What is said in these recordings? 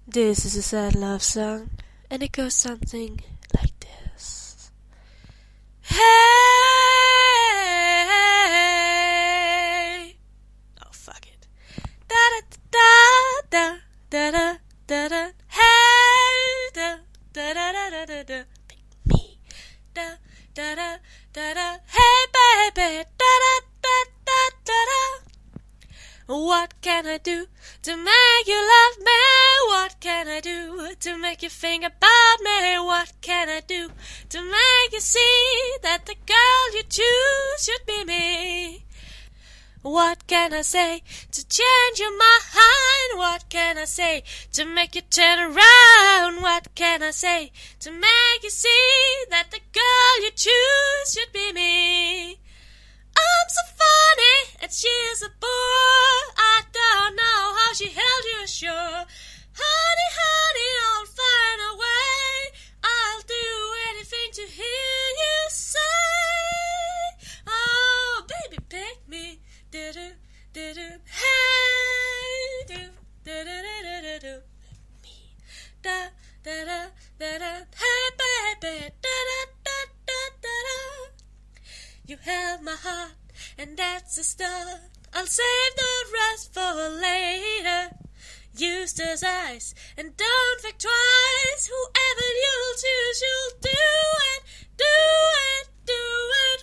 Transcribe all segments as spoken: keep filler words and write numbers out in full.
This is a sad love song, and it goes something like this. Hey! Oh, fuck it. Da da da da da da da. Hey! Da da da da da da. Pick me. Da da da da da. Hey, baby. Da da da da da da. What can I do to make you love me? What can I do to make you think about me? What can I do to make you see that the girl you choose should be me? What can I say to change your mind? What can I say to make you turn around? What can I say to make you see that the girl you choose should be me? I'm so funny, and she's a bore. I don't know how she held you ashore. Honey, honey, I'll find a way. I'll do anything to hear you say. Oh, baby, pick me. Do-do, do-do. Hey, do, do-do-do-do-do. Me. Da, da-da, da-da. Hey, baby. Da-da-da-da-da-da. You held my heart, and that's a start. I'll save the rest for later. Use those eyes, and don't think twice. Whoever you'll choose, you'll do it, do it, do it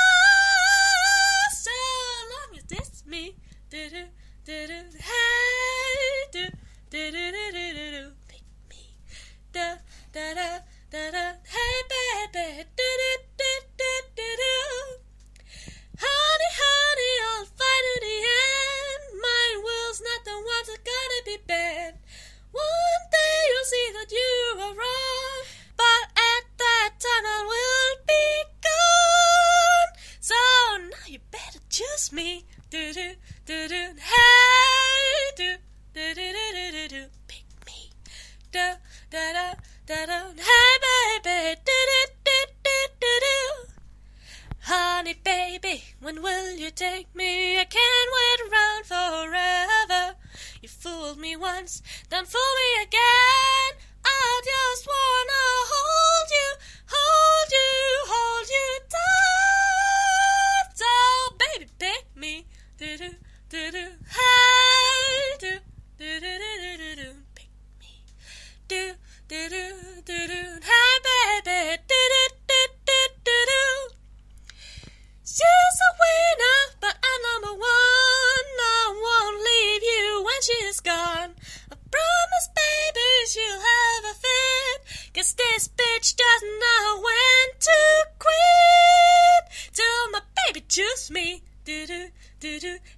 once. So long as it's me, do-do, do-do, hey, do, do-do-do-do-do, pick me, da, da-da, da-da, hey, baby, do-do-do-do-do-do. Honey, honey, I'll fight to the end. My will's not the ones that gotta be bent. One day you'll see that you are wrong, but at that time I will be gone. So now you better choose me. Do do do do. Hey, do do do do do do do. Pick me. Da da da da da. Hey, baby. Do do do do do do. Honey, baby, when will you take me? I can't wait around forever. You fooled me once, don't fool me again. I just wanna hold you, hold you, hold you tight. So, baby, pick me. Do-do, do-do, hey, do, do-do-do-do-do-do. Pick me. Do, do-do, do-do, hey, baby, do-do-do-do-do-do. She's a winner, but I'm number one. I won't leave you when she's gone. I promise, baby, she'll have a fit, 'cause this bitch doesn't know when to quit. Till my baby choose me. Do-do, do-do.